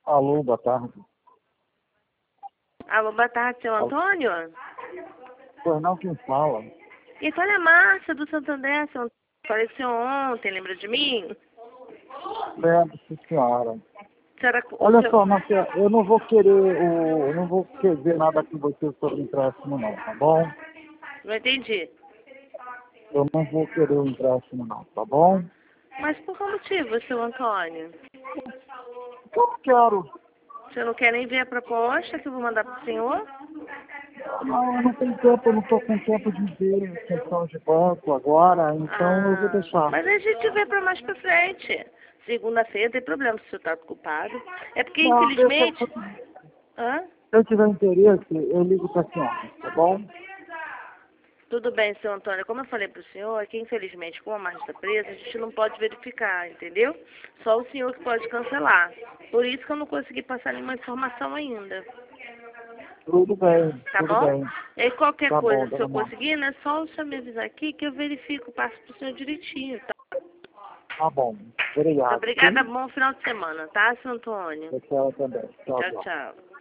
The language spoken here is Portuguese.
Alô, boa tarde. Alô, boa tarde, seu Antônio? Pois não, quem fala? Quem fala é a Márcia, do Santander, seu Antônio. Falei com o senhor ontem, lembra de mim? Lembro, sim, senhora. Senhora, Olha só, Marcia, eu não vou querer nada com você sobre empréstimo não, tá bom? Não entendi. Eu não vou querer o empréstimo não, tá bom? Mas por qual motivo, seu Antônio? Eu não quero. Você não quer nem ver a proposta que eu vou mandar para o senhor? Não, eu não tenho tempo, eu não estou com tempo de ver questão de banco agora, então eu vou deixar. Mas a gente vê para mais para frente. Segunda-feira tem problema se o senhor está ocupado. É porque, Não, infelizmente... Hã? se eu tiver interesse, eu ligo para a senhora, tá bom? Tudo bem, seu Antônio. Como eu falei para o senhor, é que infelizmente, como a margem está presa, a gente não pode verificar, entendeu? Só o senhor que pode cancelar. Por isso que eu não consegui passar nenhuma informação ainda. Tudo bem, Tá tudo bom? bem. E qualquer Tá coisa, bom, se eu dona Marta. conseguir, né? Só o senhor me avisar aqui que eu verifico, passo para o senhor direitinho, tá? Tá bom. Obrigado. Obrigada, Sim? bom final de semana, tá, seu Antônio? Você também. Tchau, Tchau, tchau. tchau.